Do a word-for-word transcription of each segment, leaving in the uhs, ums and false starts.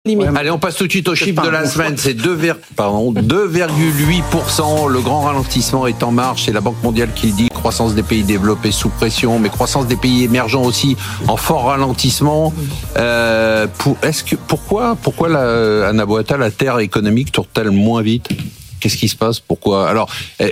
limite. Allez, on passe tout de suite au chiffre de la semaine. C'est deux virgule huit pour cent. Le grand ralentissement est en marche. C'est la Banque mondiale qui le dit. Croissance des pays développés sous pression, mais croissance des pays émergents aussi en fort ralentissement. Euh, pour, est-ce que, pourquoi, pourquoi la, Anna Boata, la terre économique tourne-t-elle moins vite ? Qu'est-ce qui se passe ? Pourquoi ? Alors,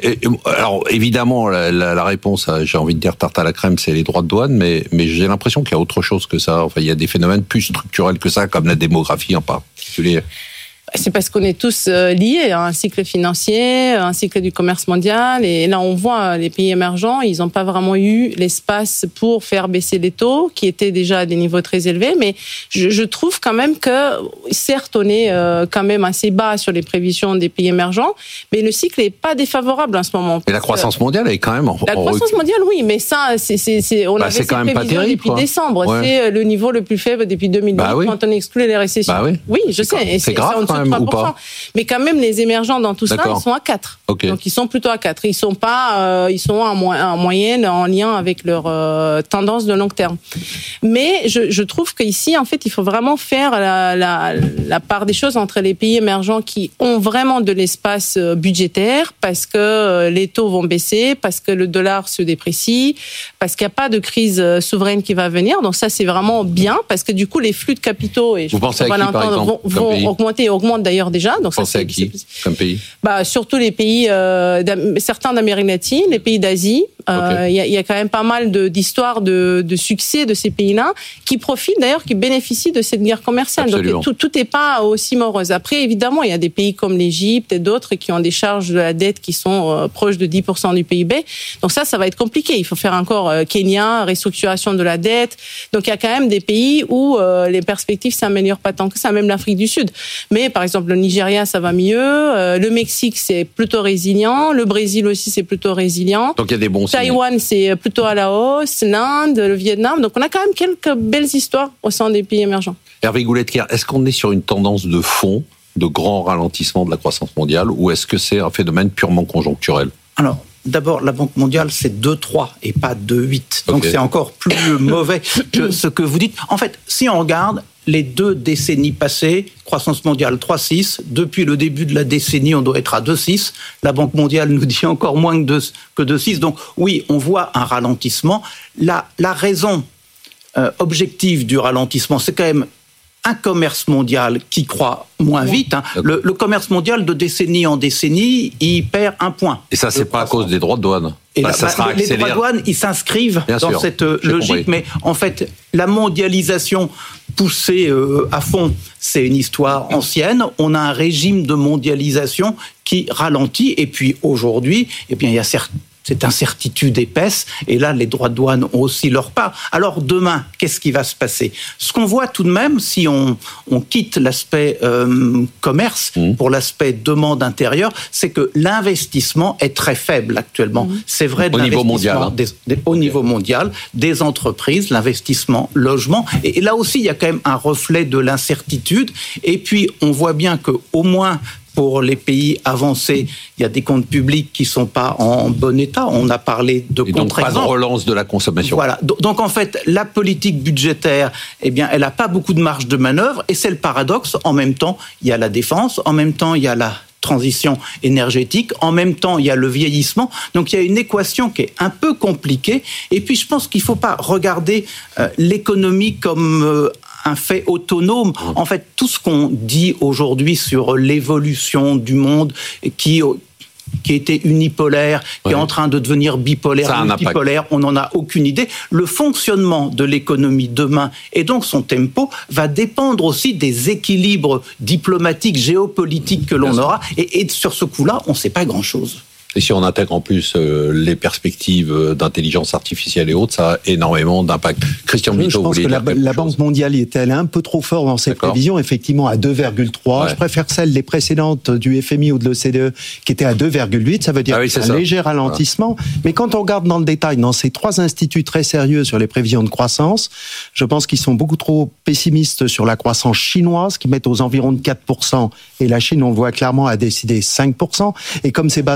alors évidemment, la, la, la réponse, j'ai envie de dire tarte à la crème, c'est les droits de douane, mais, mais j'ai l'impression qu'il y a autre chose que ça. Enfin, il y a des phénomènes plus structurels que ça, comme la démographie en particulier. C'est parce qu'on est tous liés à un cycle financier, à un cycle du commerce mondial. Et là, on voit les pays émergents, ils n'ont pas vraiment eu l'espace pour faire baisser les taux, qui étaient déjà à des niveaux très élevés. Mais je, je trouve quand même que, certes, on est quand même assez bas sur les prévisions des pays émergents, mais le cycle n'est pas défavorable en ce moment. Et la croissance mondiale est quand même en La croissance mondiale, oui, mais ça, c'est, c'est, c'est, on bah, avait c'est ces quand même prévisions pas terrible, depuis quoi. décembre. Ouais. C'est le niveau le plus faible depuis deux mille huit, bah oui. Quand on exclut les récessions. Bah oui. oui, je c'est sais. Grave. Et c'est, c'est grave quand même, ou pas ? Mais quand même, les émergents dans tout ça, D'accord. ils sont à quatre. Okay. Donc, ils sont plutôt à quatre. Ils sont pas, euh, ils sont en, mo- en moyenne en lien avec leur euh, tendance de long terme. Mais je, je trouve qu'ici, en fait, il faut vraiment faire la, la, la part des choses entre les pays émergents qui ont vraiment de l'espace budgétaire parce que les taux vont baisser, parce que le dollar se déprécie, parce qu'il n'y a pas de crise souveraine qui va venir. Donc ça, c'est vraiment bien parce que du coup, les flux de capitaux, et je Vous pensez à qui, par exemple, vont, vont augmenter et augmentent d'ailleurs déjà. Donc Vous pensez à qui comme pays ? Bah, surtout les pays, euh, certains d'Amérique latine, les pays d'Asie. Il euh, okay. y, a, y a quand même pas mal de, d'histoires de, de succès de ces pays-là qui profitent d'ailleurs, qui bénéficient de cette guerre commerciale. Absolument. Donc tout, tout n'est pas aussi morose. Après, évidemment, il y a des pays comme l'Égypte et d'autres qui ont des charges de la dette qui sont euh, proches de dix pour cent du P I B. Donc ça, ça va être compliqué. Il faut faire encore euh, Kenya, restructuration de la dette. Donc il y a quand même des pays où euh, les perspectives s'améliorent pas tant que ça, même l'Afrique du Sud. Mais par exemple, le Nigeria, ça va mieux. Euh, le Mexique, c'est plutôt résilient. Le Brésil aussi, c'est plutôt résilient. Donc il y a des bons signes. Taïwan, c'est plutôt à la hausse. L'Inde, le Vietnam. Donc on a quand même quelques belles histoires au sein des pays émergents. Hervé Goulet-Thiers, est-ce qu'on est sur une tendance de fond, de grand ralentissement de la croissance mondiale, ou est-ce que c'est un phénomène purement conjoncturel ? Alors, d'abord, la Banque mondiale, c'est deux virgule trois et pas deux virgule huit. Donc okay. C'est encore plus mauvais que ce que vous dites. En fait, si on regarde les deux décennies passées, croissance mondiale trois virgule six, depuis le début de la décennie, on doit être à deux virgule six. La Banque mondiale nous dit encore moins que deux virgule six. Donc oui, on voit un ralentissement. La, la raison euh, objective du ralentissement, c'est quand même un commerce mondial qui croît moins vite. Hein. Le, le commerce mondial, de décennie en décennie, il perd un point. Et ça, c'est pas à cause des droits de douane. Et bah, là, ça bah, sera les accéléré. droits de douane, ils s'inscrivent Bien dans sûr, cette logique. compris. Mais en fait, la mondialisation poussée euh, à fond, c'est une histoire ancienne. On a un régime de mondialisation qui ralentit. Et puis aujourd'hui, eh bien, il y a certes cette incertitude épaisse, et là, les droits de douane ont aussi leur part. Alors, demain, qu'est-ce qui va se passer ? Ce qu'on voit tout de même, si on, on quitte l'aspect euh, commerce mmh. pour l'aspect demande intérieure, c'est que l'investissement est très faible actuellement. Mmh. C'est vrai de au l'investissement niveau mondial, hein. des, des, au okay. niveau mondial, des entreprises, l'investissement logement. Et, et là aussi, il y a quand même un reflet de l'incertitude. Et puis, on voit bien qu'au moins, pour les pays avancés, il y a des comptes publics qui ne sont pas en bon état. On a parlé de contre-exemples. Donc pas de relance de la consommation. Voilà. Donc en fait, la politique budgétaire, eh bien, elle n'a pas beaucoup de marge de manœuvre. Et c'est le paradoxe. En même temps, il y a la défense. En même temps, il y a la transition énergétique. En même temps, il y a le vieillissement. Donc il y a une équation qui est un peu compliquée. Et puis je pense qu'il ne faut pas regarder euh, l'économie comme euh, un fait autonome. En fait, tout ce qu'on dit aujourd'hui sur l'évolution du monde qui, qui était unipolaire, qui ouais. est en train de devenir bipolaire, multipolaire, on n'en a aucune idée. Le fonctionnement de l'économie demain et donc son tempo va dépendre aussi des équilibres diplomatiques, géopolitiques que l'on aura. Et, et sur ce coup-là, on ne sait pas grand-chose. Et si on intègre en plus euh, les perspectives d'intelligence artificielle et autres, ça a énormément d'impact. Christian Bito, je pense que la, la Banque mondiale est allée un peu trop fort dans ses D'accord. prévisions, effectivement à deux virgule trois. Ouais. Je préfère celles des précédentes du F M I ou de l'O C D E qui étaient à deux virgule huit. Ça veut dire ah oui, un ça. léger ralentissement. Voilà. Mais quand on regarde dans le détail, dans ces trois instituts très sérieux sur les prévisions de croissance, je pense qu'ils sont beaucoup trop pessimistes sur la croissance chinoise, qui met aux environs de quatre pour cent. Et la Chine, on le voit clairement, a décidé cinq pour cent. Et comme c'est basé sur son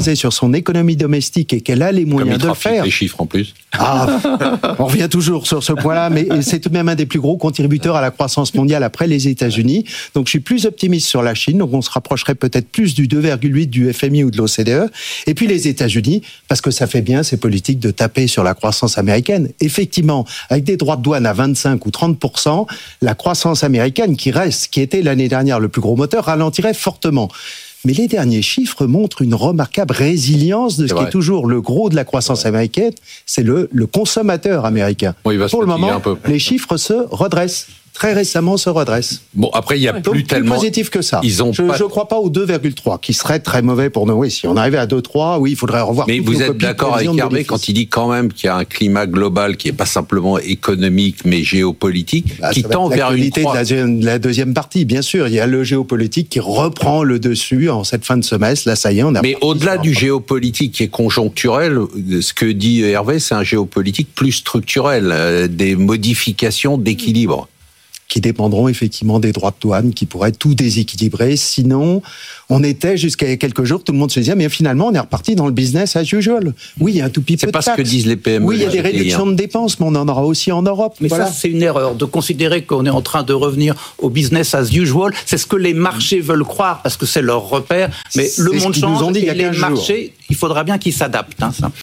son économie domestique et qu'elle a les moyens de le faire. Les chiffres en plus. Ah, on revient toujours sur ce point-là, mais c'est tout de même un des plus gros contributeurs à la croissance mondiale après les États-Unis. Donc je suis plus optimiste sur la Chine, donc on se rapprocherait peut-être plus du deux virgule huit du F M I ou de l'O C D E. Et puis les États-Unis, parce que ça fait bien ces politiques de taper sur la croissance américaine. Effectivement, avec des droits de douane à vingt-cinq ou trente pour cent, la croissance américaine qui reste, qui était l'année dernière le plus gros moteur, ralentirait fortement. Mais les derniers chiffres montrent une remarquable résilience de ce qui est toujours le gros de la croissance américaine, c'est le, le consommateur américain. Bon, il va se Pour le moment, un peu. les chiffres se redressent. Très récemment se redresse. Bon, après, il n'y a Donc, plus tellement... plus positif que ça. Ils ont je pas... ne crois pas au deux virgule trois, qui serait très mauvais pour nous. Oui, si on arrivait à deux virgule trois, oui, il faudrait revoir. Mais vous êtes d'accord avec Hervé quand il dit quand même qu'il y a un climat global qui n'est pas simplement économique, mais géopolitique, bah, qui tend vers une croix... de la, de la deuxième partie, bien sûr. Il y a le géopolitique qui reprend le dessus en cette fin de semestre. Là, ça y est, on a... Mais au-delà du géopolitique qui est conjoncturel, ce que dit Hervé, c'est un géopolitique plus structurel, euh, des modifications d'équilibre. Qui dépendront effectivement des droits de douane, qui pourraient tout déséquilibrer. Sinon, on était jusqu'à il y a quelques jours, tout le monde se disait, mais finalement, on est reparti dans le business as usual. Oui, il y a un tout petit peu de taxes. C'est pas ce que disent les P M E. Oui, il y a des réductions de dépenses, mais on en aura aussi en Europe. Mais voilà. ça, c'est une erreur de considérer qu'on est en train de revenir au business as usual. C'est ce que les marchés veulent croire, parce que c'est leur repère. Mais c'est le monde change, nous ont dit et il y a les quinze marchés, jours. il faudra bien qu'ils s'adaptent. Hein, ça.